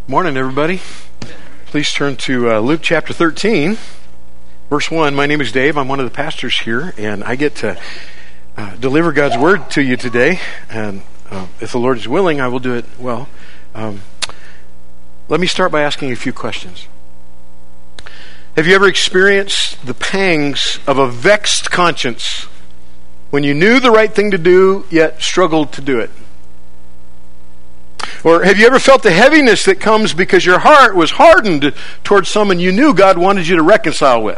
Morning, everybody. Please turn to Luke chapter 13, verse 1. My name is Dave. I'm one of the pastors here, and I get to deliver God's word to you today. And if the Lord is willing, I will do it well. Let me start by asking a few questions. Have you ever experienced the pangs of a vexed conscience when you knew the right thing to do, yet struggled to do it? Or have you ever felt the heaviness that comes because your heart was hardened towards someone you knew God wanted you to reconcile with?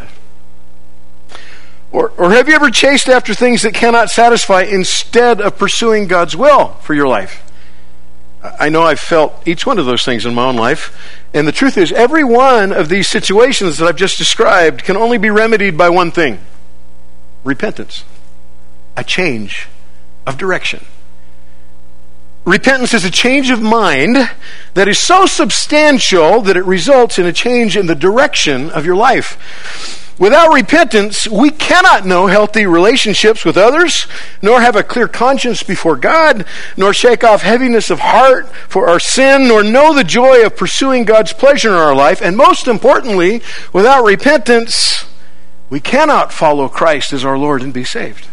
Or have you ever chased after things that cannot satisfy instead of pursuing God's will for your life? I know I've felt each one of those things in my own life. And the truth is, every one of these situations that I've just described can only be remedied by one thing: repentance. A change of direction. Repentance is a change of mind that is so substantial that it results in a change in the direction of your life. Without repentance, we cannot know healthy relationships with others, nor have a clear conscience before God, nor shake off heaviness of heart for our sin, nor know the joy of pursuing God's pleasure in our life. And most importantly, without repentance, we cannot follow Christ as our Lord and be saved.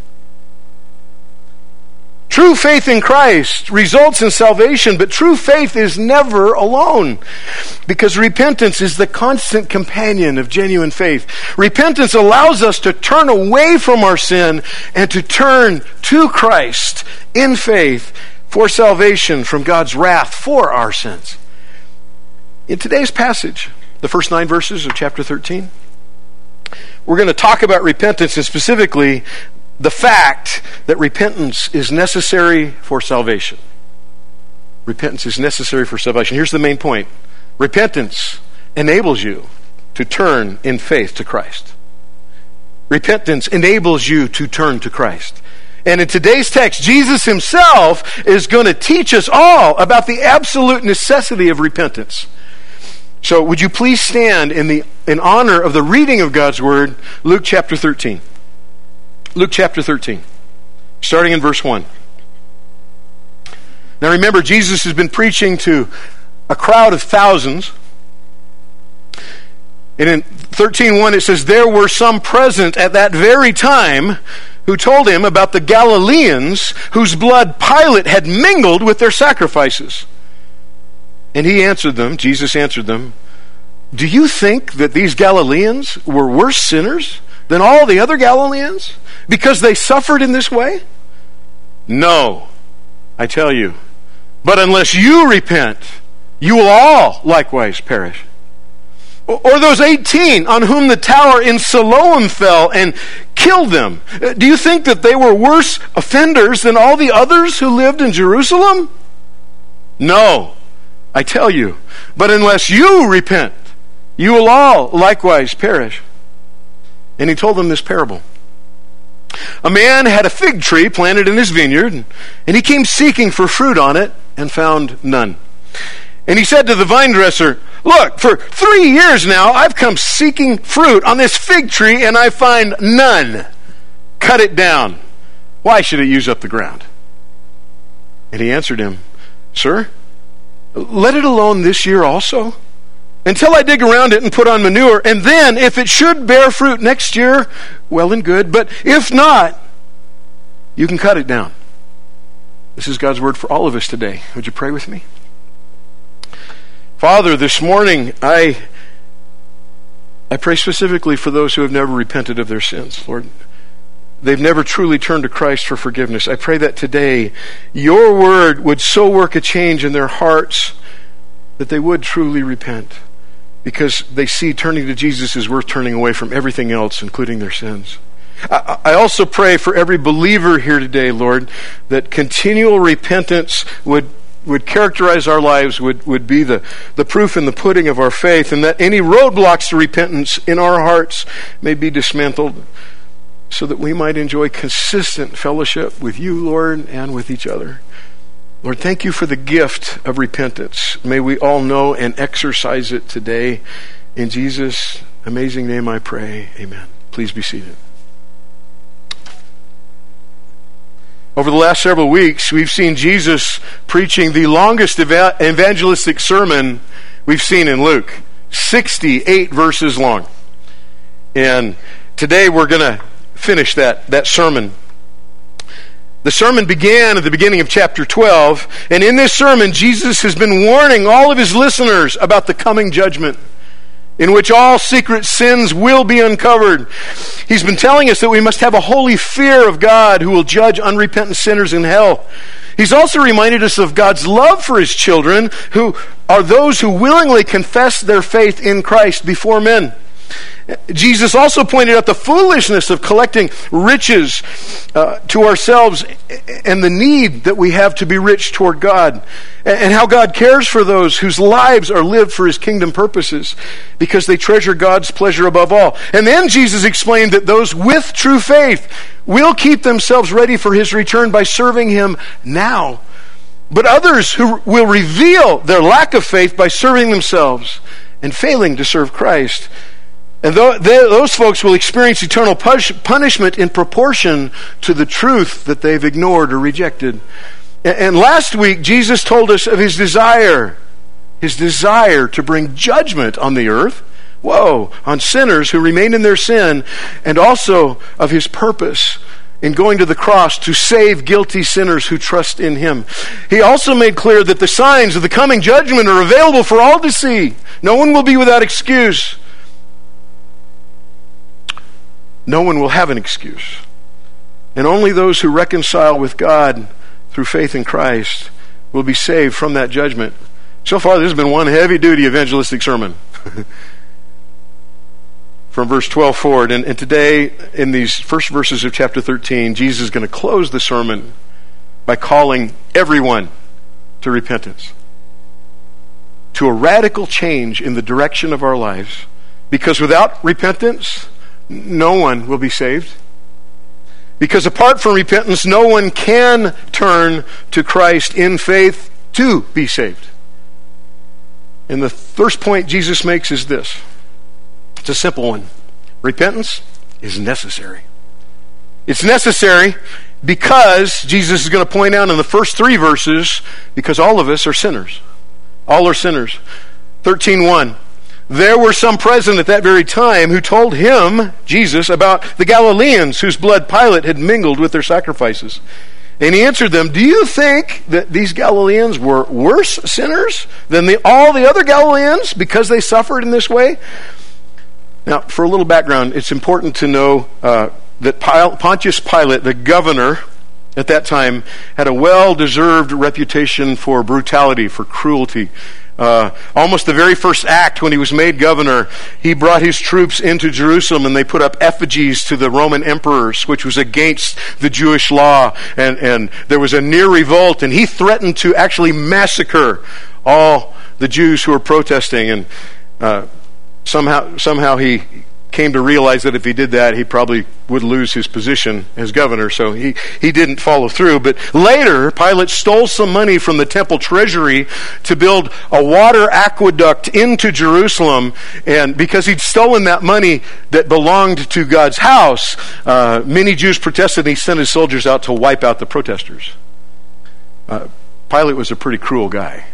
True faith in Christ results in salvation, but true faith is never alone, because repentance is the constant companion of genuine faith. Repentance allows us to turn away from our sin and to turn to Christ in faith for salvation from God's wrath for our sins. In today's passage, the first 9 verses of chapter 13, we're going to talk about repentance, and specifically the fact that repentance is necessary for salvation. Repentance is necessary for salvation. Here's the main point. Repentance enables you to turn in faith to Christ. Repentance enables you to turn to Christ. And in today's text, Jesus himself is going to teach us all about the absolute necessity of repentance. So would you please stand in honor of the reading of God's word, Luke chapter 13. Luke chapter 13, starting in verse 1. Now remember, Jesus has been preaching to a crowd of thousands. And in 13:1 it says, "There were some present at that very time who told him about the Galileans whose blood Pilate had mingled with their sacrifices. And he answered them," Jesus answered them, "Do you think that these Galileans were worse sinners than all the other Galileans, because they suffered in this way? No, I tell you. But unless you repent, you will all likewise perish. Or those 18 on whom the tower in Siloam fell and killed them. Do you think that they were worse offenders than all the others who lived in Jerusalem? No, I tell you. But unless you repent, you will all likewise perish." And he told them this parable. "A man had a fig tree planted in his vineyard, and he came seeking for fruit on it and found none. And he said to the vine dresser, 'Look, for 3 years now I've come seeking fruit on this fig tree, and I find none. Cut it down. Why should it use up the ground?' And he answered him, 'Sir, let it alone this year also, until I dig around it and put on manure, and then if it should bear fruit next year, well and good, but if not, you can cut it down.'" This is God's word for all of us today. Would you pray with me? Father, this morning I pray specifically for those who have never repented of their sins. Lord, they've never truly turned to Christ for forgiveness. I pray that today your word would so work a change in their hearts that they would truly repent, because they see turning to Jesus is worth turning away from everything else, including their sins. I also pray for every believer here today, Lord, that continual repentance would characterize our lives, would be the proof in the pudding of our faith, and that any roadblocks to repentance in our hearts may be dismantled, so that we might enjoy consistent fellowship with you, Lord, and with each other. Lord, thank you for the gift of repentance. May we all know and exercise it today. In Jesus' amazing name I pray. Amen. Please be seated. Over the last several weeks, we've seen Jesus preaching the longest evangelistic sermon we've seen in Luke. 68 verses long. And today we're going to finish that sermon. The sermon began at the beginning of chapter 12, and in this sermon, Jesus has been warning all of his listeners about the coming judgment, in which all secret sins will be uncovered. He's been telling us that we must have a holy fear of God who will judge unrepentant sinners in hell. He's also reminded us of God's love for his children, who are those who willingly confess their faith in Christ before men. Jesus also pointed out the foolishness of collecting riches to ourselves and the need that we have to be rich toward God, and how God cares for those whose lives are lived for his kingdom purposes because they treasure God's pleasure above all. And then Jesus explained that those with true faith will keep themselves ready for his return by serving him now. But others who will reveal their lack of faith by serving themselves and failing to serve Christ. And those folks will experience eternal punishment in proportion to the truth that they've ignored or rejected. And last week, Jesus told us of his desire to bring judgment on the earth, on sinners who remain in their sin, and also of his purpose in going to the cross to save guilty sinners who trust in him. He also made clear that the signs of the coming judgment are available for all to see. No one will be without excuse. No one will have an excuse. And only those who reconcile with God through faith in Christ will be saved from that judgment. So far, this has been one heavy-duty evangelistic sermon. From verse 12 forward. And today, in these first verses of chapter 13, Jesus is going to close the sermon by calling everyone to repentance, to a radical change in the direction of our lives. Because without repentance, no one will be saved. Because apart from repentance, no one can turn to Christ in faith to be saved. And the first point Jesus makes is this. It's a simple one. Repentance is necessary. It's necessary because, Jesus is going to point out in the first 3 verses, because all of us are sinners. All are sinners. 13:1. There were some present at that very time who told him, Jesus, about the Galileans whose blood Pilate had mingled with their sacrifices. And he answered them, do you think that these Galileans were worse sinners than all the other Galileans because they suffered in this way? Now, for a little background, it's important to know that Pontius Pilate, the governor at that time, had a well-deserved reputation for brutality, for cruelty. Almost the very first act when he was made governor, he brought his troops into Jerusalem and they put up effigies to the Roman emperors, which was against the Jewish law, and there was a near revolt, and he threatened to actually massacre all the Jews who were protesting, and somehow he came to realize that if he did that, he probably would lose his position as governor, so he didn't follow through. But later, Pilate stole some money from the temple treasury to build a water aqueduct into Jerusalem, and because he'd stolen that money that belonged to God's house, many Jews protested, and he sent his soldiers out to wipe out the protesters. Pilate was a pretty cruel guy.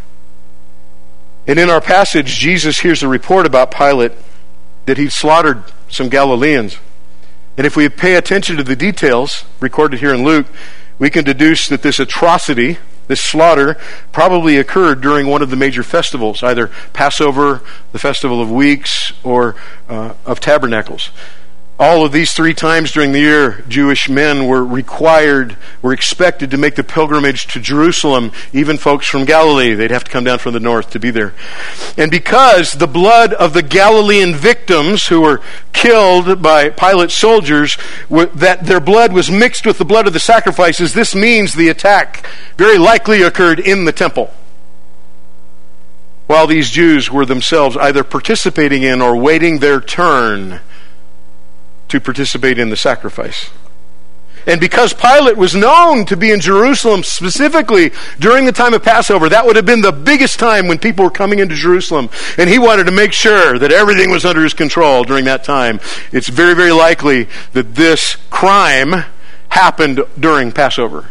And in our passage, Jesus hears a report about Pilate that he'd slaughtered some Galileans. And if we pay attention to the details recorded here in Luke, we can deduce that this atrocity, this slaughter, probably occurred during one of the major festivals, either Passover, the Festival of Weeks, or of Tabernacles. All of these 3 times during the year, Jewish men were expected to make the pilgrimage to Jerusalem, even folks from Galilee. They'd have to come down from the north to be there. And because the blood of the Galilean victims who were killed by Pilate's soldiers, that their blood was mixed with the blood of the sacrifices, this means the attack very likely occurred in the temple, while these Jews were themselves either participating in or waiting their turn to participate in the sacrifice. And because Pilate was known to be in Jerusalem specifically during the time of Passover, that would have been the biggest time when people were coming into Jerusalem, and he wanted to make sure that everything was under his control during that time. It's very, very likely that this crime happened during Passover.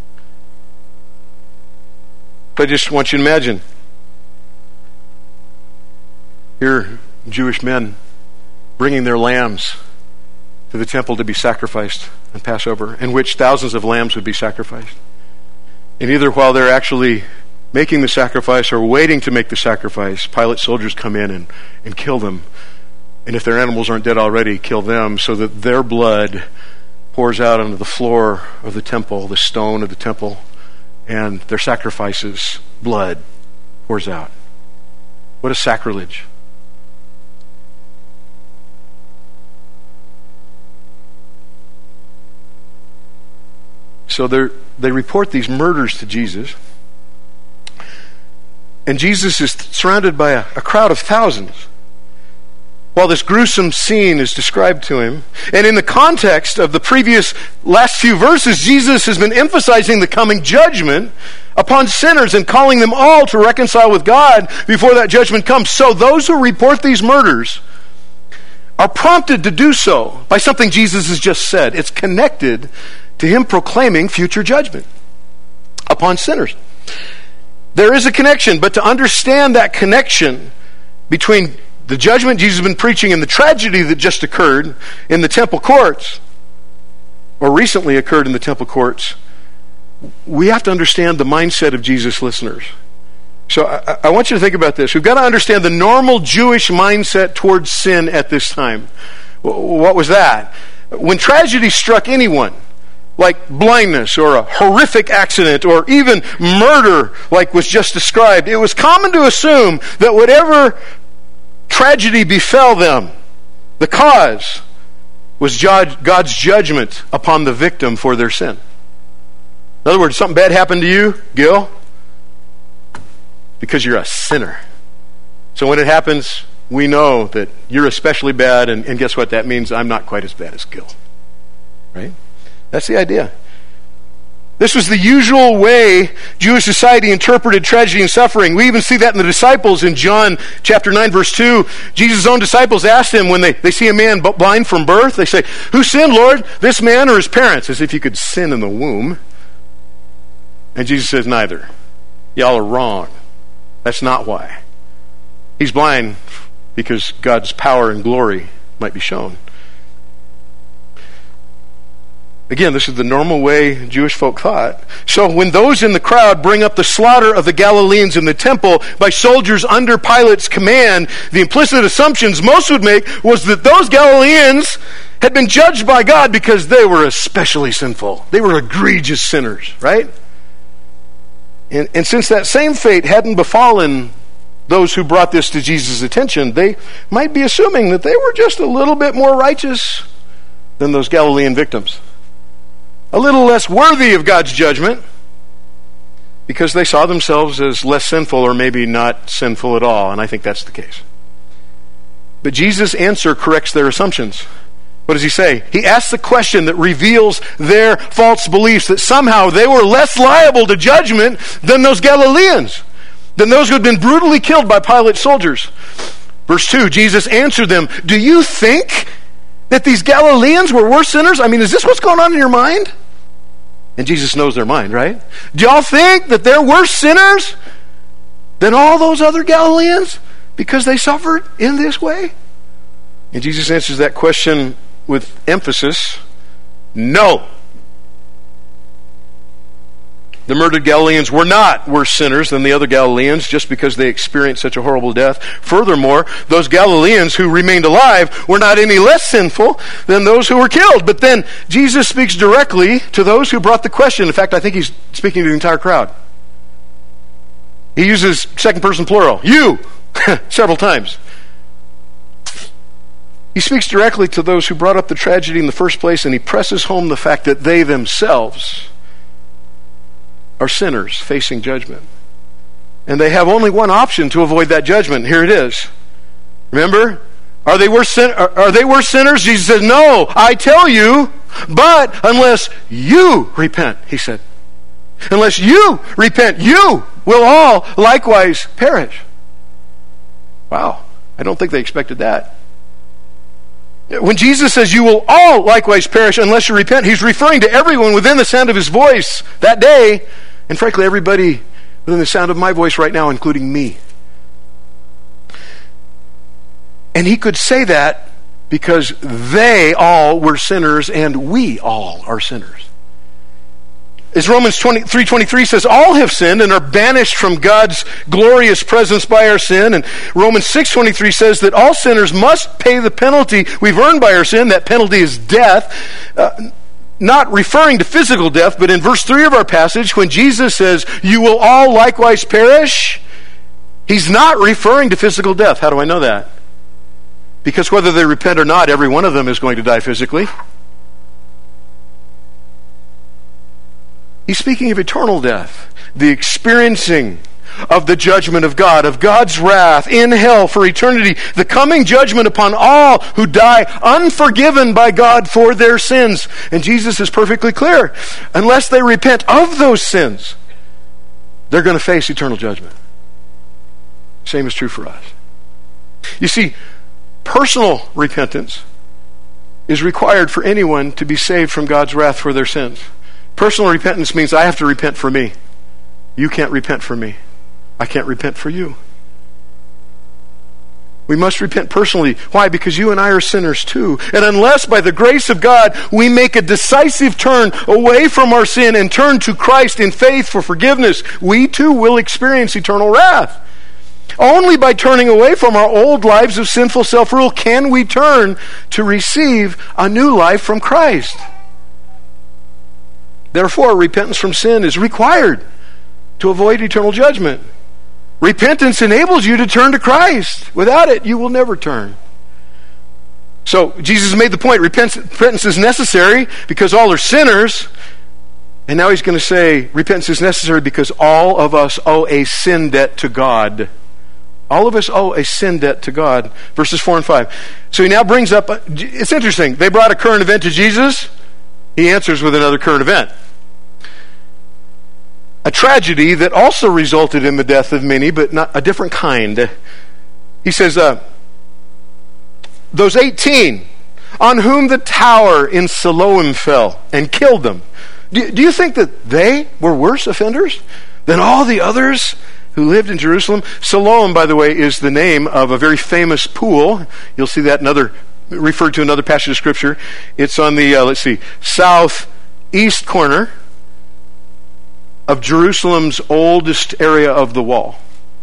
But I just want you to imagine, Here, Jewish men bringing their lambs to the temple to be sacrificed on Passover, in which thousands of lambs would be sacrificed. And either while they're actually making the sacrifice or waiting to make the sacrifice, Pilate's soldiers come in and kill them. And if their animals aren't dead already, kill them, so that their blood pours out onto the floor of the temple, the stone of the temple, and their sacrifices, blood pours out. What a sacrilege. So they report these murders to Jesus. And Jesus is surrounded by a crowd of thousands while this gruesome scene is described to him. And in the context of the previous last few verses, Jesus has been emphasizing the coming judgment upon sinners and calling them all to reconcile with God before that judgment comes. So those who report these murders are prompted to do so by something Jesus has just said. It's connected to him proclaiming future judgment upon sinners. There is a connection, but to understand that connection between the judgment Jesus has been preaching and the tragedy that just occurred in the temple courts, or recently occurred in the temple courts, we have to understand the mindset of Jesus' listeners. So I want you to think about this. We've got to understand the normal Jewish mindset towards sin at this time. What was that? When tragedy struck anyone, like blindness or a horrific accident or even murder like was just described, it was common to assume that whatever tragedy befell them, the cause was God's judgment upon the victim for their sin. In other words, something bad happened to you, Gil, because you're a sinner. So when it happens, we know that you're especially bad, and guess what? That means I'm not quite as bad as Gil. Right? That's the idea. This was the usual way Jewish society interpreted tragedy and suffering. We even see that in the disciples in John chapter 9, verse 2. Jesus' own disciples asked him when they see a man blind from birth, they say, "Who sinned, Lord, this man or his parents?" As if you could sin in the womb. And Jesus says, "Neither. Y'all are wrong. That's not why. He's blind because God's power and glory might be shown." Again, this is the normal way Jewish folk thought. So when those in the crowd bring up the slaughter of the Galileans in the temple by soldiers under Pilate's command, the implicit assumptions most would make was that those Galileans had been judged by God because they were especially sinful. They were egregious sinners, right? And since that same fate hadn't befallen those who brought this to Jesus' attention, they might be assuming that they were just a little bit more righteous than those Galilean victims. A little less worthy of God's judgment because they saw themselves as less sinful or maybe not sinful at all, and I think that's the case. But Jesus' answer corrects their assumptions. What does he say? He asks the question that reveals their false beliefs, that somehow they were less liable to judgment than those Galileans, than those who had been brutally killed by Pilate's soldiers. Verse 2, Jesus answered them, "Do you think that these Galileans were worse sinners? I mean, is this what's going on in your mind?" And Jesus knows their mind, right? Do y'all think that they're worse sinners than all those other Galileans because they suffered in this way? And Jesus answers that question with emphasis. No. The murdered Galileans were not worse sinners than the other Galileans just because they experienced such a horrible death. Furthermore, those Galileans who remained alive were not any less sinful than those who were killed. But then Jesus speaks directly to those who brought the question. In fact, I think he's speaking to the entire crowd. He uses second person plural, you, several times. He speaks directly to those who brought up the tragedy in the first place, and he presses home the fact that they themselves are sinners facing judgment. And they have only one option to avoid that judgment. Here it is. Remember? Are they worse sinners? Jesus says, "No, I tell you, but unless you repent," he said. "Unless you repent, you will all likewise perish." Wow. I don't think they expected that. When Jesus says you will all likewise perish unless you repent, he's referring to everyone within the sound of his voice that day, and frankly everybody within the sound of my voice right now, including me. And he could say that because they all were sinners and we all are sinners. As Romans 3:23 says, all have sinned and are banished from God's glorious presence by our sin. And Romans 6:23 says that all sinners must pay the penalty we've earned by our sin. That penalty is death. Not referring to physical death, but in verse 3 of our passage, when Jesus says, you will all likewise perish, he's not referring to physical death. How do I know that? Because whether they repent or not, every one of them is going to die physically. He's speaking of eternal death, the experiencing of the judgment of God, of God's wrath in hell for eternity, the coming judgment upon all who die unforgiven by God for their sins. And Jesus is perfectly clear. Unless they repent of those sins, they're going to face eternal judgment. Same is true for us. You see, personal repentance is required for anyone to be saved from God's wrath for their sins. Personal repentance means I have to repent for me. You can't repent for me. I can't repent for you. We must repent personally. Why? Because you and I are sinners too. And unless by the grace of God we make a decisive turn away from our sin and turn to Christ in faith for forgiveness, we too will experience eternal wrath. Only by turning away from our old lives of sinful self-rule can we turn to receive a new life from Christ. Therefore, repentance from sin is required to avoid eternal judgment. Repentance enables you to turn to Christ. Without it, you will never turn. So, Jesus made the point, repentance is necessary because all are sinners. And now he's going to say, repentance is necessary because all of us owe a sin debt to God. All of us owe a sin debt to God. Verses 4 and 5. So he now brings up, it's interesting, they brought a current event to Jesus. He answers with another current event. A tragedy that also resulted in the death of many, but not a different kind. He says, those 18 on whom the tower in Siloam fell and killed them. Do you think that they were worse offenders than all the others who lived in Jerusalem? Siloam, by the way, is the name of a very famous pool. You'll see that referred to in another passage of Scripture. It's on the, southeast corner of Jerusalem's oldest area of the wall.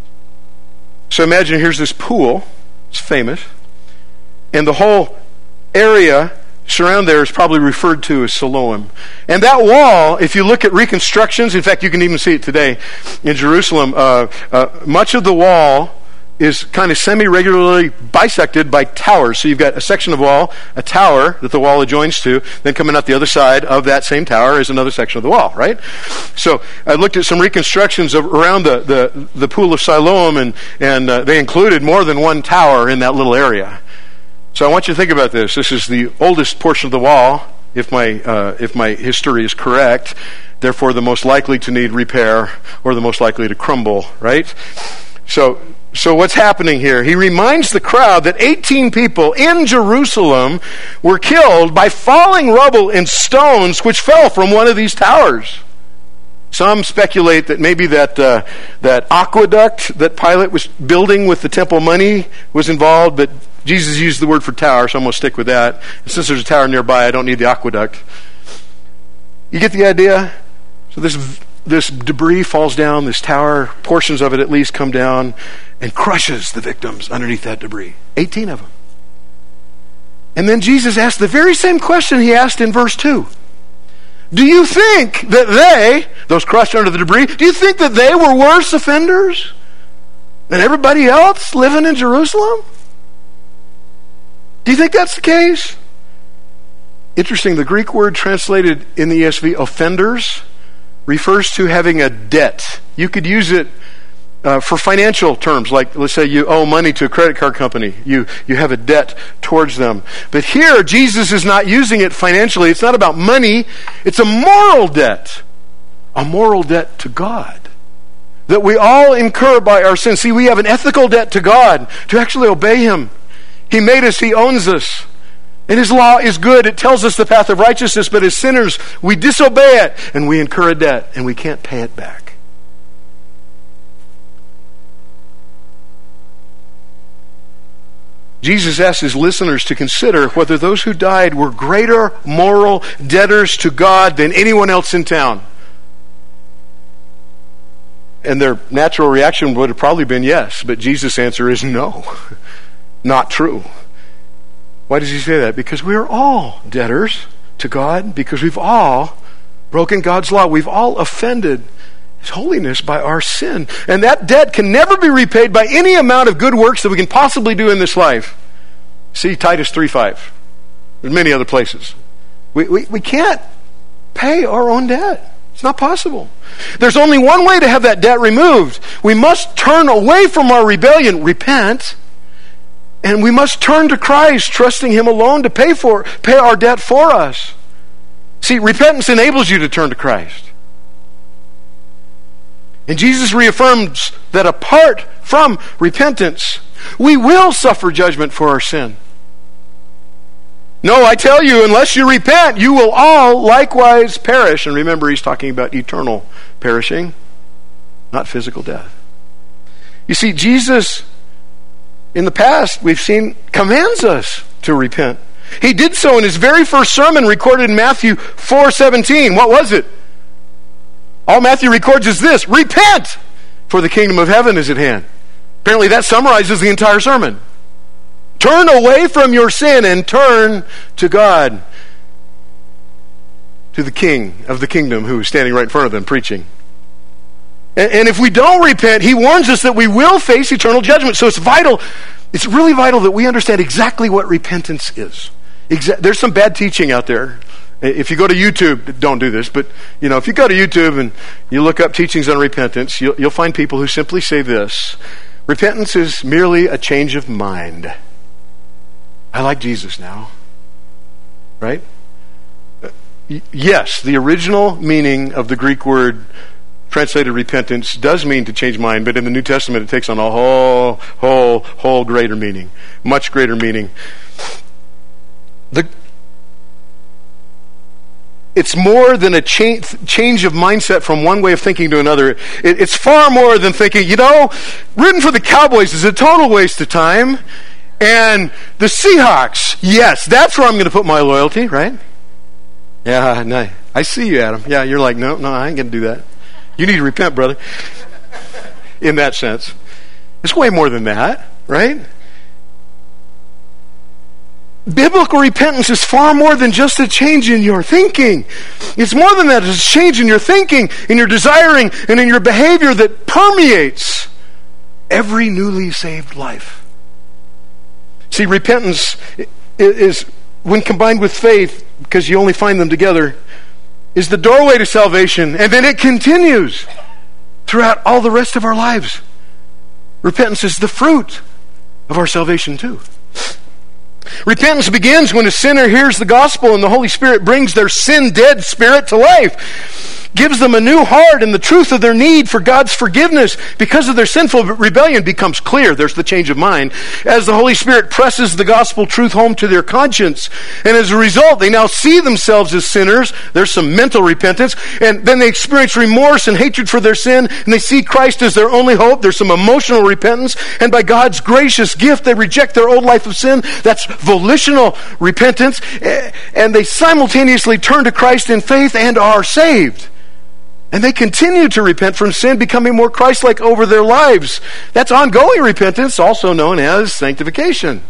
So imagine here's this pool. It's famous. And the whole area surround there is probably referred to as Siloam. And that wall, if you look at reconstructions, in fact, you can even see it today in Jerusalem, much of the wall is kind of semi-regularly bisected by towers. So you've got a section of wall, a tower that the wall adjoins to, then coming out the other side of that same tower is another section of the wall, right? So I looked at some reconstructions around the pool of Siloam, and they included more than one tower in that little area. So I want you to think about this. This is the oldest portion of the wall, if my history is correct, therefore the most likely to need repair or the most likely to crumble, right? So what's happening here? He reminds the crowd that 18 people in Jerusalem were killed by falling rubble and stones which fell from one of these towers. Some speculate that maybe that aqueduct that Pilate was building with the temple money was involved, but Jesus used the word for tower, so I'm going to stick with that. And since there's a tower nearby, I don't need the aqueduct. You get the idea? So this debris falls down, this tower, portions of it at least come down, and crushes the victims underneath that debris. 18 of them. And then Jesus asked the very same question he asked in verse 2. Do you think that those crushed under the debris, do you think that they were worse offenders than everybody else living in Jerusalem? Do you think that's the case? Interesting, the Greek word translated in the ESV, offenders, refers to having a debt. You could use it for financial terms, like let's say you owe money to a credit card company. You have a debt towards them. But here, Jesus is not using it financially. It's not about money. It's a moral debt. A moral debt to God that we all incur by our sins. See, we have an ethical debt to God to actually obey Him. He made us. He owns us. And His law is good. It tells us the path of righteousness, but as sinners, we disobey it, and we incur a debt, and we can't pay it back. Jesus asked his listeners to consider whether those who died were greater moral debtors to God than anyone else in town. And their natural reaction would have probably been yes, but Jesus' answer is no, not true. Why does he say that? Because we are all debtors to God, because we've all broken God's law. We've all offended His holiness by our sin. And that debt can never be repaid by any amount of good works that we can possibly do in this life. See Titus 3:5. There's many other places. We can't pay our own debt. It's not possible. There's only one way to have that debt removed. We must turn away from our rebellion, repent, and we must turn to Christ, trusting Him alone to pay our debt for us. See, repentance enables you to turn to Christ. And Jesus reaffirms that apart from repentance, we will suffer judgment for our sin. No, I tell you, unless you repent, you will all likewise perish. And remember, he's talking about eternal perishing, not physical death. You see, Jesus, in the past, we've seen, commands us to repent. He did so in his very first sermon recorded in Matthew 4:17. What was it? All Matthew records is this: repent, for the kingdom of heaven is at hand. Apparently that summarizes the entire sermon. Turn away from your sin and turn to God, to the King of the kingdom who is standing right in front of them preaching. And if we don't repent, he warns us that we will face eternal judgment. So it's really vital that we understand exactly what repentance is. There's some bad teaching out there. If you go to YouTube, don't do this, but if you go to YouTube and you look up teachings on repentance, you'll find people who simply say this: repentance is merely a change of mind. I like Jesus now. Right? Yes, the original meaning of the Greek word translated repentance does mean to change mind, but in the New Testament it takes on a whole greater meaning. Much greater meaning. It's more than a change of mindset from one way of thinking to another. It's far more than thinking, rooting for the Cowboys is a total waste of time. And the Seahawks, yes, that's where I'm going to put my loyalty, right? Yeah, no, I see you, Adam. Yeah, you're like, no, I ain't going to do that. You need to repent, brother. In that sense. It's way more than that, right? Biblical repentance is far more than just a change in your thinking. It's more than that. It's a change in your thinking, in your desiring, and in your behavior that permeates every newly saved life. See, repentance is, when combined with faith, because you only find them together, is the doorway to salvation, and then it continues throughout all the rest of our lives. Repentance is the fruit of our salvation too. Repentance begins when a sinner hears the gospel and the Holy Spirit brings their sin-dead spirit to life, gives them a new heart, and the truth of their need for God's forgiveness because of their sinful rebellion becomes clear. There's the change of mind. As the Holy Spirit presses the gospel truth home to their conscience, and as a result, they now see themselves as sinners. There's some mental repentance, and then they experience remorse and hatred for their sin, and they see Christ as their only hope. There's some emotional repentance, and by God's gracious gift, they reject their old life of sin. That's volitional repentance, and they simultaneously turn to Christ in faith and are saved. And they continue to repent from sin, becoming more Christ-like over their lives. That's ongoing repentance, also known as sanctification.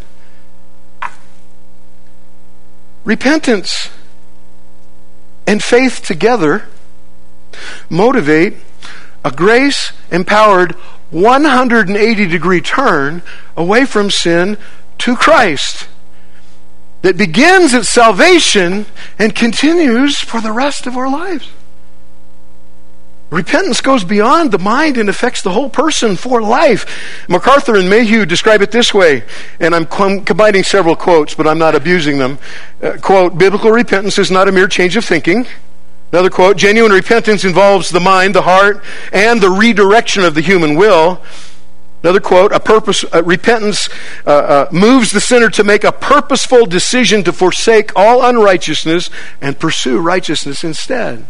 Repentance and faith together motivate a grace-empowered 180-degree turn away from sin to Christ that begins at salvation and continues for the rest of our lives. Repentance goes beyond the mind and affects the whole person for life. MacArthur and Mayhew describe it this way, and I'm combining several quotes, but I'm not abusing them. Quote, biblical repentance is not a mere change of thinking. Another quote, genuine repentance involves the mind, the heart, and the redirection of the human will. Another quote, repentance moves the sinner to make a purposeful decision to forsake all unrighteousness and pursue righteousness instead.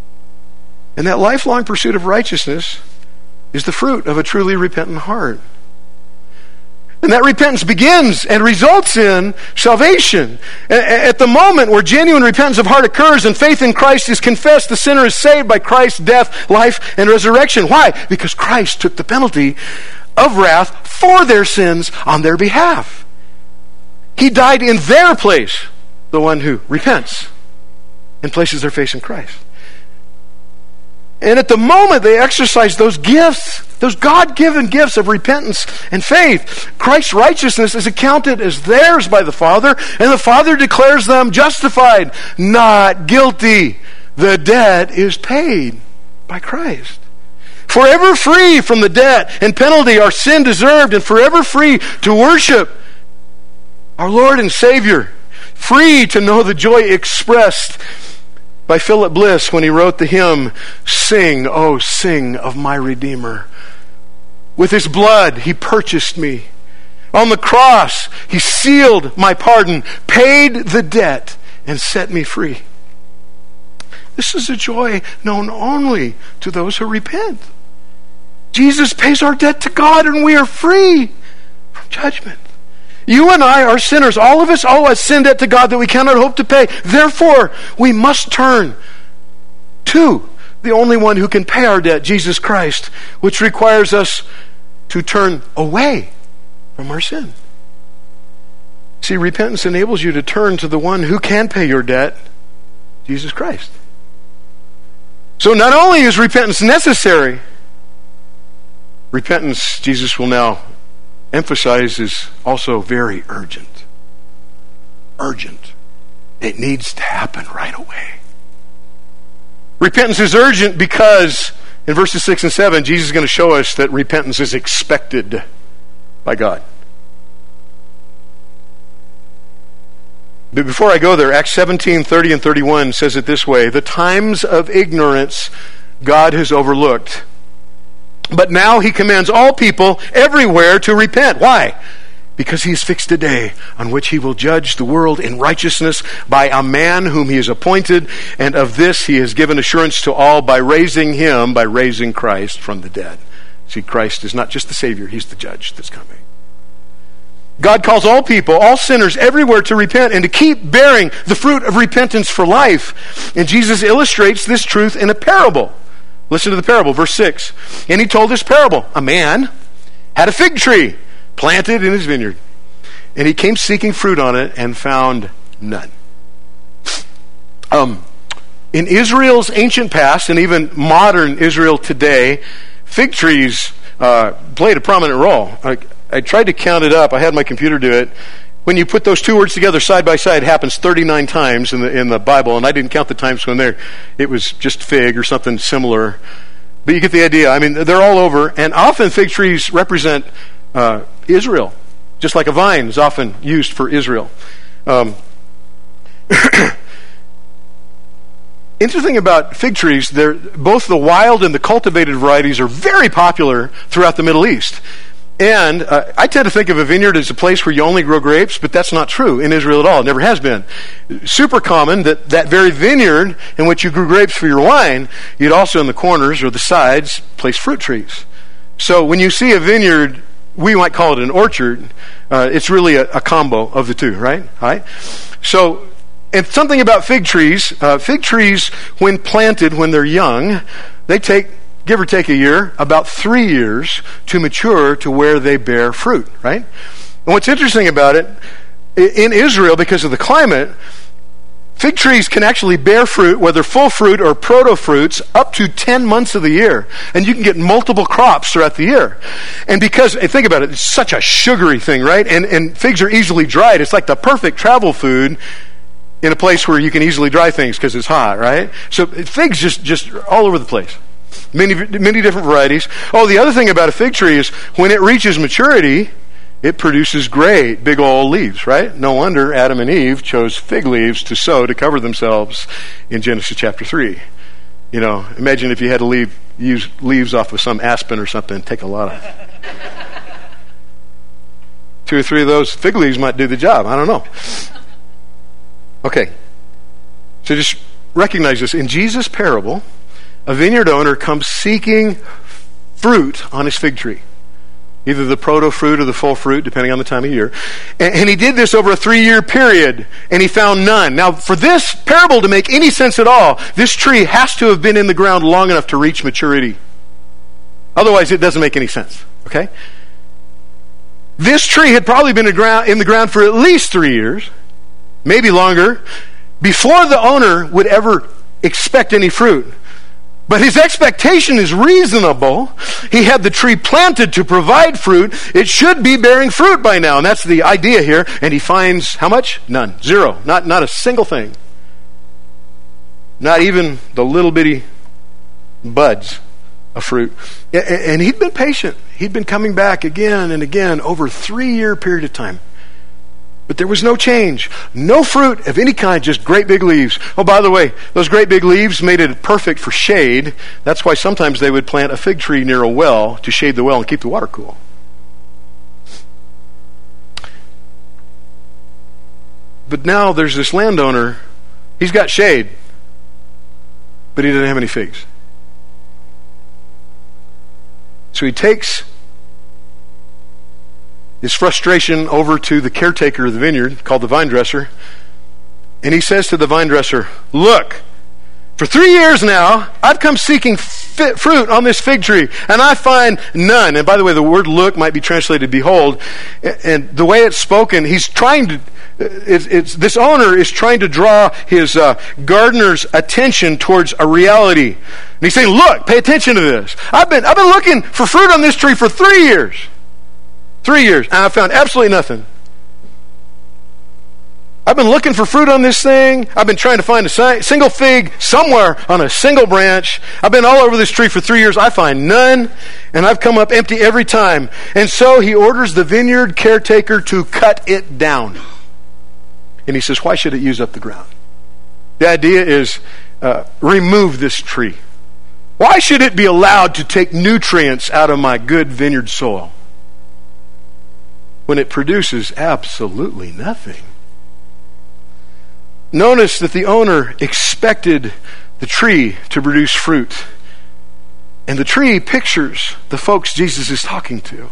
And that lifelong pursuit of righteousness is the fruit of a truly repentant heart. And that repentance begins and results in salvation. At the moment where genuine repentance of heart occurs and faith in Christ is confessed, the sinner is saved by Christ's death, life, and resurrection. Why? Because Christ took the penalty of wrath for their sins on their behalf. He died in their place, the one who repents and places their faith in Christ. And at the moment they exercise those gifts, those God-given gifts of repentance and faith, Christ's righteousness is accounted as theirs by the Father, and the Father declares them justified, not guilty. The debt is paid by Christ. Forever free from the debt and penalty our sin deserved, and forever free to worship our Lord and Savior. Free to know the joy expressed by Philip Bliss when he wrote the hymn, "Sing, oh sing of my Redeemer. With his blood he purchased me. On the cross he sealed my pardon, paid the debt, and set me free." This is a joy known only to those who repent. Jesus pays our debt to God, and we are free from judgment. You and I are sinners. All of us owe a sin debt to God that we cannot hope to pay. Therefore, we must turn to the only one who can pay our debt, Jesus Christ, which requires us to turn away from our sin. See, repentance enables you to turn to the one who can pay your debt, Jesus Christ. So not only is repentance necessary, repentance, Jesus will now emphasize, is also very urgent. Urgent. It needs to happen right away. Repentance is urgent because in verses 6 and 7, Jesus is going to show us that repentance is expected by God. But before I go there, Acts 17, 30 and 31 says it this way: the times of ignorance God has overlooked, but now he commands all people everywhere to repent. Why? Because he has fixed a day on which he will judge the world in righteousness by a man whom he has appointed, and of this he has given assurance to all by raising Christ from the dead. See, Christ is not just the Savior, he's the judge that's coming. God calls all people, all sinners everywhere to repent and to keep bearing the fruit of repentance for life. And Jesus illustrates this truth in a parable. Listen to the parable, verse 6. And he told this parable: a man had a fig tree planted in his vineyard, and he came seeking fruit on it and found none. In Israel's ancient past, and even modern Israel today, fig trees played a prominent role. I tried to count it up. I had my computer do it. When you put those two words together side by side, it happens 39 times in the Bible, and I didn't count the times when it was just fig or something similar. But you get the idea. I mean, they're all over, and often fig trees represent Israel, just like a vine is often used for Israel. Interesting about fig trees, both the wild and the cultivated varieties are very popular throughout the Middle East. And I tend to think of a vineyard as a place where you only grow grapes, but that's not true in Israel at all. It never has been. Super common that very vineyard in which you grew grapes for your wine, you'd also in the corners or the sides place fruit trees. So when you see a vineyard, we might call it an orchard. It's really a combo of the two, right? All right. So, and something about fig trees, when planted, when they're young, they take, give or take a year, about 3 years to mature to where they bear fruit, right? And what's interesting about it, in Israel, because of the climate, fig trees can actually bear fruit, whether full fruit or proto-fruits, up to 10 months of the year. And you can get multiple crops throughout the year. And because, think about it, it's such a sugary thing, right? And figs are easily dried. It's like the perfect travel food in a place where you can easily dry things because it's hot, right? So figs just all over the place. Many different varieties. Oh, the other thing about a fig tree is when it reaches maturity, it produces great big old leaves, right? No wonder Adam and Eve chose fig leaves to sow to cover themselves in Genesis chapter 3. You know, imagine if you had to use leaves off of some aspen or something, take a lot of 2 or 3 of those fig leaves might do the job. I don't know. Okay. So just recognize this. In Jesus' parable, a vineyard owner comes seeking fruit on his fig tree. either the proto-fruit or the full fruit, depending on the time of year. And he did this over a 3-year period, and he found none. Now, for this parable to make any sense at all, this tree has to have been in the ground long enough to reach maturity. Otherwise, it doesn't make any sense, okay? This tree had probably been in the ground for at least 3 years, maybe longer, before the owner would ever expect any fruit. But his expectation is reasonable. He had the tree planted to provide fruit. It should be bearing fruit by now, and that's the idea here. And he finds how much? None. Zero. Not a single thing. Not even the little bitty buds of fruit. And he'd been patient. He'd been coming back again and again over a 3-year period of time. But there was no change. No fruit of any kind, just great big leaves. Oh, by the way, those great big leaves made it perfect for shade. That's why sometimes they would plant a fig tree near a well to shade the well and keep the water cool. But now there's this landowner. He's got shade, but he doesn't have any figs. So he takes his frustration over to the caretaker of the vineyard, called the vine dresser, and he says to the vine dresser, "Look, for 3 years now, I've come seeking fruit on this fig tree, and I find none." And by the way, the word "look" might be translated "behold," and the way it's spoken, he's trying to, this owner is trying to draw his gardener's attention towards a reality. And he's saying, "Look, pay attention to this. I've been looking for fruit on this tree for 3 years. 3 years, and I found absolutely nothing. I've been looking for fruit on this thing. I've been trying to find a single fig somewhere on a single branch. I've been all over this tree for 3 years. I find none, and I've come up empty every time." And so he orders the vineyard caretaker to cut it down. And he says, "Why should it use up the ground?" The idea is, remove this tree. Why should it be allowed to take nutrients out of my good vineyard soil when it produces absolutely nothing? Notice that the owner expected the tree to produce fruit. And the tree pictures the folks Jesus is talking to.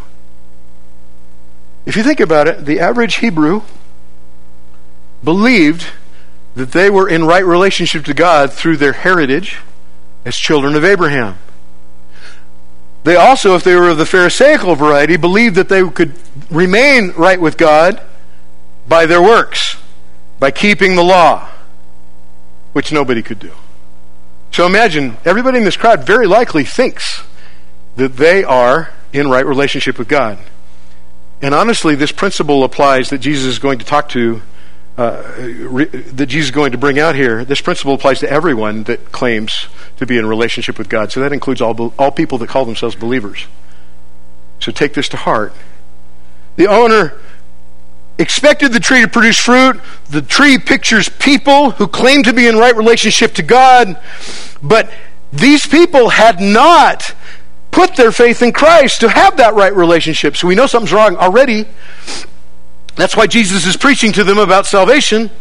If you think about it, the average Hebrew believed that they were in right relationship to God through their heritage as children of Abraham. They also, if they were of the Pharisaical variety, believed that they could remain right with God by their works, by keeping the law, which nobody could do. So imagine, everybody in this crowd very likely thinks that they are in right relationship with God. And honestly, this principle applies that Jesus is going to talk to, that Jesus is going to bring out here. This principle applies to everyone that claims to be in relationship with God. So that includes all people that call themselves believers. So take this to heart. The owner expected the tree to produce fruit. The tree pictures people who claim to be in right relationship to God, but these people had not put their faith in Christ to have that right relationship. So we know something's wrong already. That's why Jesus is preaching to them about salvation.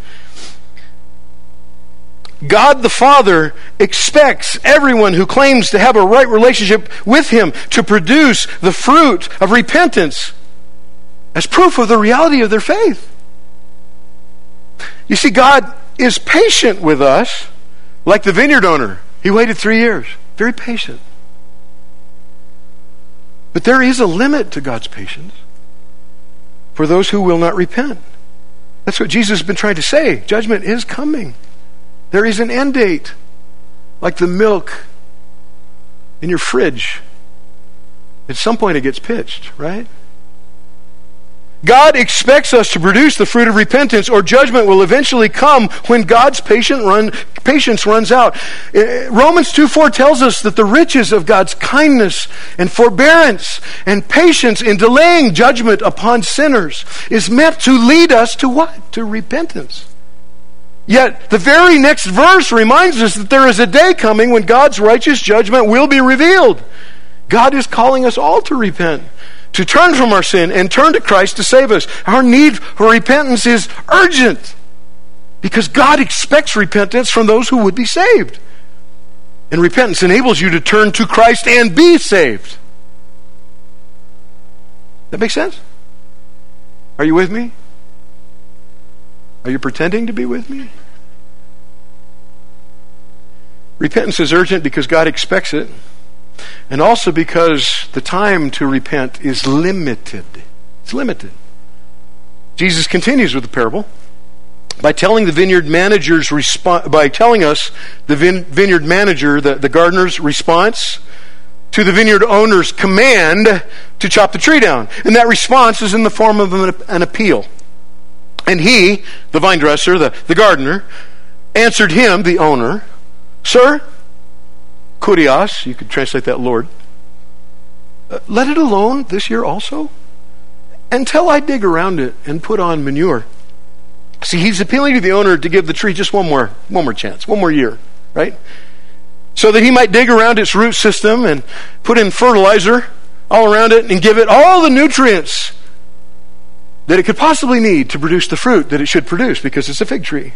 God the Father expects everyone who claims to have a right relationship with Him to produce the fruit of repentance as proof of the reality of their faith. You see, God is patient with us, like the vineyard owner. He waited 3 years. Very patient. But there is a limit to God's patience for those who will not repent. That's what Jesus has been trying to say. Judgment is coming. There is an end date, like the milk in your fridge. At some point it gets pitched, right? God expects us to produce the fruit of repentance, or judgment will eventually come when God's patience runs out. Romans 2:4 tells us that the riches of God's kindness and forbearance and patience in delaying judgment upon sinners is meant to lead us to what? To repentance. Yet the very next verse reminds us that there is a day coming when God's righteous judgment will be revealed. God is calling us all to repent, to turn from our sin and turn to Christ to save us. Our need for repentance is urgent because God expects repentance from those who would be saved. And repentance enables you to turn to Christ and be saved. That makes sense? Are you with me? Are you pretending to be with me? Repentance is urgent because God expects it, and also because the time to repent is limited. It's limited. Jesus continues with the parable by telling the vineyard manager's by telling us the vineyard manager, the gardener's response to the vineyard owner's command to chop the tree down. And that response is in the form of an appeal. And he, the vine dresser, the gardener, answered him, the owner, "Sir," kurios, you could translate that Lord, "let it alone this year also, until I dig around it and put on manure." See, he's appealing to the owner to give the tree just one more chance, one more year, right? So that he might dig around its root system and put in fertilizer all around it and give it all the nutrients that it could possibly need to produce the fruit that it should produce, because it's a fig tree.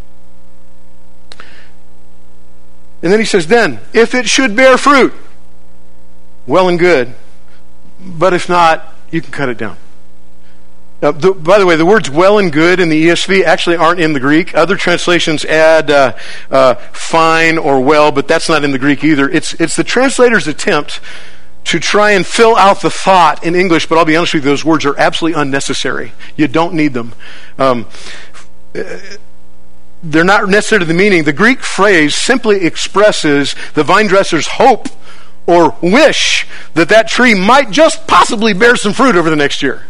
And then he says, "Then, if it should bear fruit, well and good. But if not, you can cut it down." Now, by the way, the words "well" and "good" in the ESV actually aren't in the Greek. Other translations add "fine" or "well," but that's not in the Greek either. It's the translator's attempt to try and fill out the thought in English, but I'll be honest with you, those words are absolutely unnecessary. You don't need them. They're not necessary to the meaning. The Greek phrase simply expresses the vine dresser's hope or wish that tree might just possibly bear some fruit over the next year.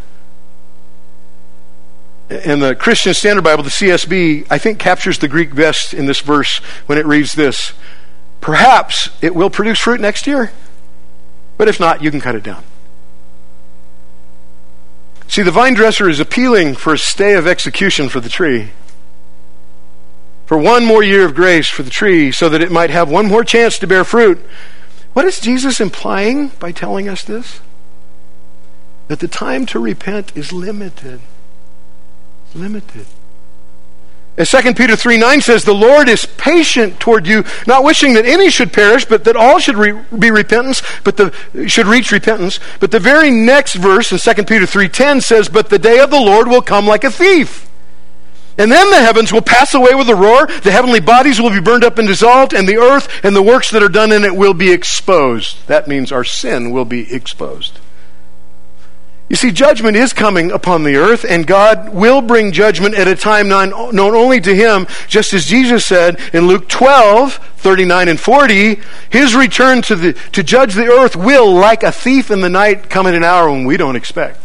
And the Christian Standard Bible, the CSB, I think captures the Greek best in this verse when it reads this: "Perhaps it will produce fruit next year, but if not, you can cut it down." See, the vine dresser is appealing for a stay of execution for the tree, for one more year of grace for the tree, so that it might have one more chance to bear fruit. What is Jesus implying by telling us this? That the time to repent is limited. Limited. As 2 Peter 3:9 says, "The Lord is patient toward you, not wishing that any should perish, but that all should should reach repentance." But the very next verse in 2 Peter 3:10 says, "But the day of the Lord will come like a thief. And then the heavens will pass away with a roar, the heavenly bodies will be burned up and dissolved, and the earth and the works that are done in it will be exposed." That means our sin will be exposed. You see, judgment is coming upon the earth, and God will bring judgment at a time known only to Him, just as Jesus said in Luke 12:39 and 40, His return to judge the earth will, like a thief in the night, come at an hour when we don't expect.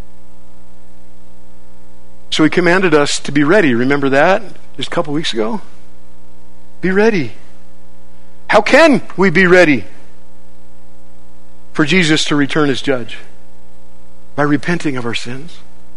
So He commanded us to be ready. Remember that just a couple weeks ago? Be ready. How can we be ready for Jesus to return as judge? By repenting of our sins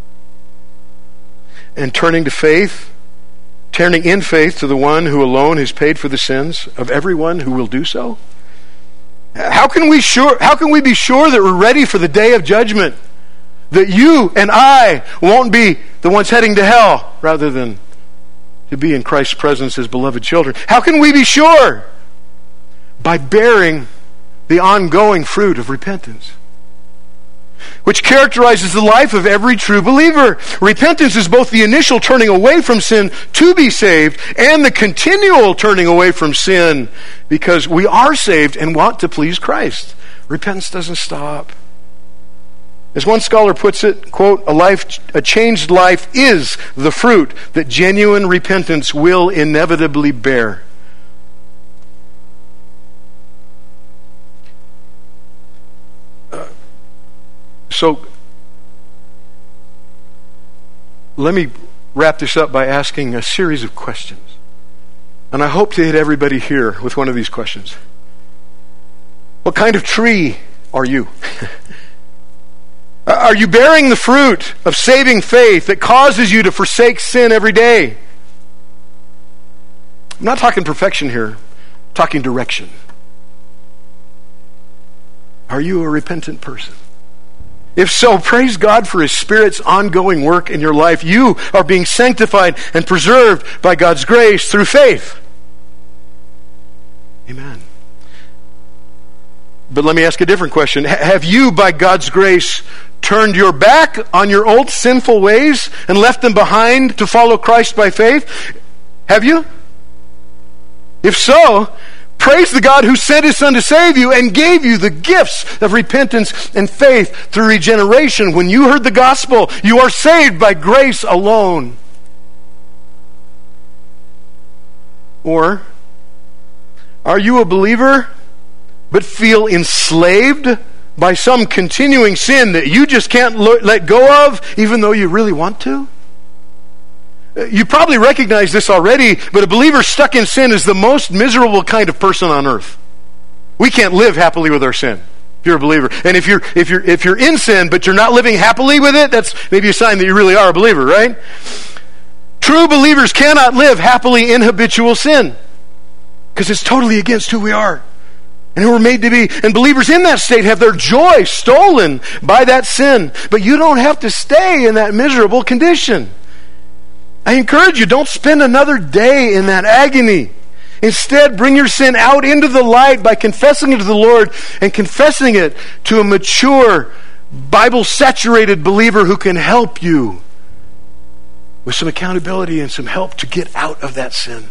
and turning in faith to the one who alone has paid for the sins of everyone who will do so. How can we be sure that we're ready for the day of judgment? That you and I won't be the ones heading to hell rather than to be in Christ's presence as beloved children. How can we be sure? By bearing the ongoing fruit of repentance, which characterizes the life of every true believer. Repentance is both the initial turning away from sin to be saved and the continual turning away from sin because we are saved and want to please Christ. Repentance doesn't stop. As one scholar puts it, quote, a changed life is the fruit that genuine repentance will inevitably bear. So, let me wrap this up by asking a series of questions. And I hope to hit everybody here with one of these questions. What kind of tree are you? Are you bearing the fruit of saving faith that causes you to forsake sin every day? I'm not talking perfection here. I'm talking direction. Are you a repentant person? If so, praise God for His Spirit's ongoing work in your life. You are being sanctified and preserved by God's grace through faith. Amen. But let me ask a different question. Have you, by God's grace, turned your back on your old sinful ways and left them behind to follow Christ by faith? Have you? If so, praise the God who sent His Son to save you and gave you the gifts of repentance and faith through regeneration. When you heard the gospel, you are saved by grace alone. Or, are you a believer but feel enslaved by some continuing sin that you just can't let go of even though you really want to? You probably recognize this already, but a believer stuck in sin is the most miserable kind of person on earth. We can't live happily with our sin if you're a believer. And if you're in sin but you're not living happily with it, that's maybe a sign that you really are a believer, right? True believers cannot live happily in habitual sin because it's totally against who we are and who we're made to be. And believers in that state have their joy stolen by that sin. But you don't have to stay in that miserable condition. I encourage you, don't spend another day in that agony. Instead, bring your sin out into the light by confessing it to the Lord and confessing it to a mature, Bible-saturated believer who can help you with some accountability and some help to get out of that sin.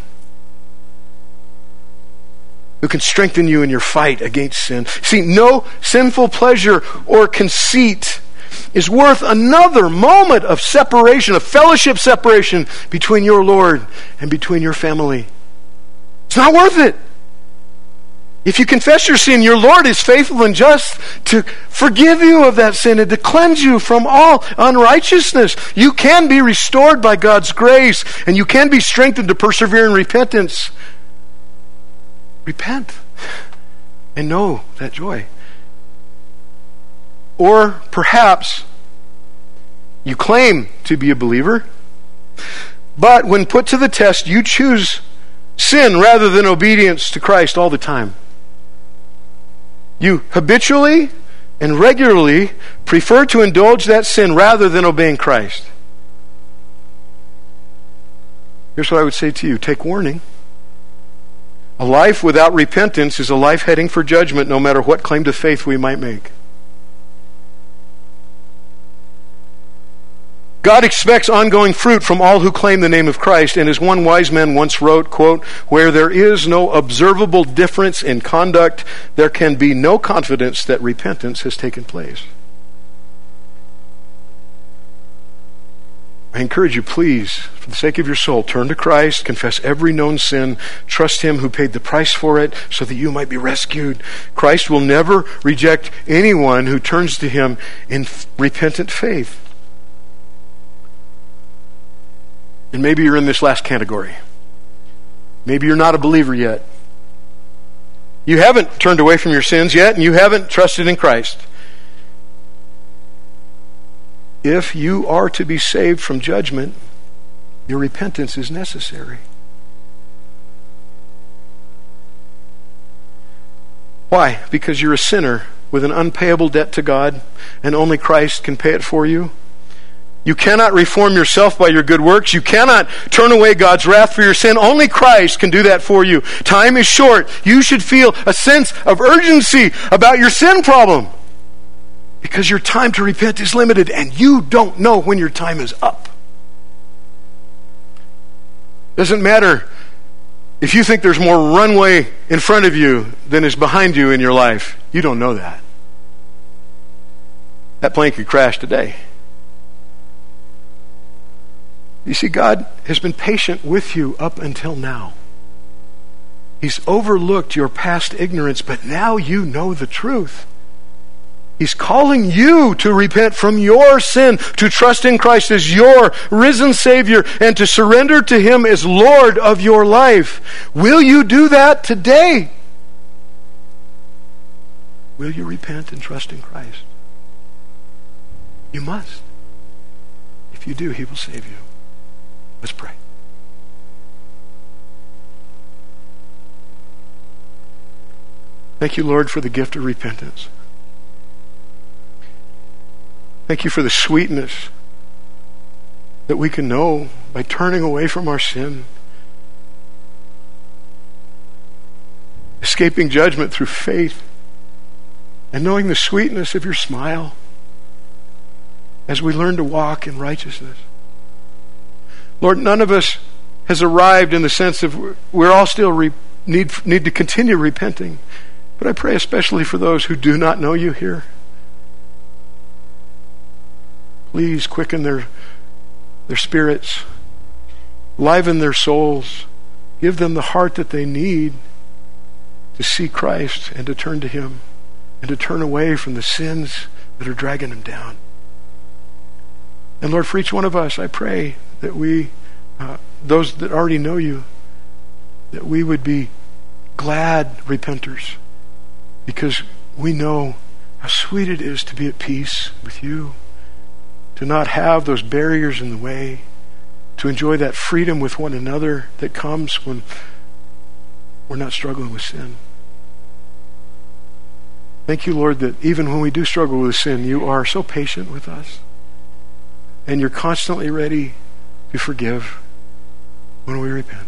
Who can strengthen you in your fight against sin. See, no sinful pleasure or conceit is worth another moment of separation, of fellowship separation between your Lord and between your family. It's not worth it. If you confess your sin, your Lord is faithful and just to forgive you of that sin and to cleanse you from all unrighteousness. You can be restored by God's grace, and you can be strengthened to persevere in repentance. Repent and know that joy. Or perhaps you claim to be a believer, but when put to the test, you choose sin rather than obedience to Christ all the time. You habitually and regularly prefer to indulge that sin rather than obeying Christ. Here's what I would say to you. Take warning. A life without repentance is a life heading for judgment, no matter what claim to faith we might make. God expects ongoing fruit from all who claim the name of Christ, and as one wise man once wrote, quote, "Where there is no observable difference in conduct, there can be no confidence that repentance has taken place." I encourage you, please, for the sake of your soul, turn to Christ, confess every known sin, trust Him who paid the price for it so that you might be rescued. Christ will never reject anyone who turns to Him in repentant faith. And maybe you're in this last category. Maybe you're not a believer yet. You haven't turned away from your sins yet, and you haven't trusted in Christ. If you are to be saved from judgment, your repentance is necessary. Why? Because you're a sinner with an unpayable debt to God, and only Christ can pay it for you. You cannot reform yourself by your good works. You cannot turn away God's wrath for your sin. Only Christ can do that for you. Time is short. You should feel a sense of urgency about your sin problem, because your time to repent is limited, and you don't know when your time is up. Doesn't matter if you think there's more runway in front of you than is behind you in your life. You don't know that. That plane could crash today. You see, God has been patient with you up until now. He's overlooked your past ignorance, but now you know the truth. He's calling you to repent from your sin, to trust in Christ as your risen Savior, and to surrender to Him as Lord of your life. Will you do that today? Will you repent and trust in Christ? You must. If you do, He will save you. Let's pray. Thank you, Lord, for the gift of repentance. Thank you for the sweetness that we can know by turning away from our sin, escaping judgment through faith, and knowing the sweetness of your smile, as we learn to walk in righteousness. Lord, none of us has arrived in the sense of we're all still need to continue repenting. But I pray especially for those who do not know you here. Please quicken their spirits, liven their souls, give them the heart that they need to see Christ and to turn to Him and to turn away from the sins that are dragging them down. And Lord, for each one of us, I pray that we, those that already know you, that we would be glad repenters, because we know how sweet it is to be at peace with you, to not have those barriers in the way, to enjoy that freedom with one another that comes when we're not struggling with sin. Thank you, Lord, that even when we do struggle with sin, you are so patient with us. And you're constantly ready to forgive when we repent.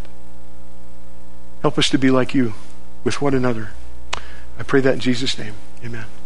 Help us to be like you with one another. I pray that in Jesus' name. Amen.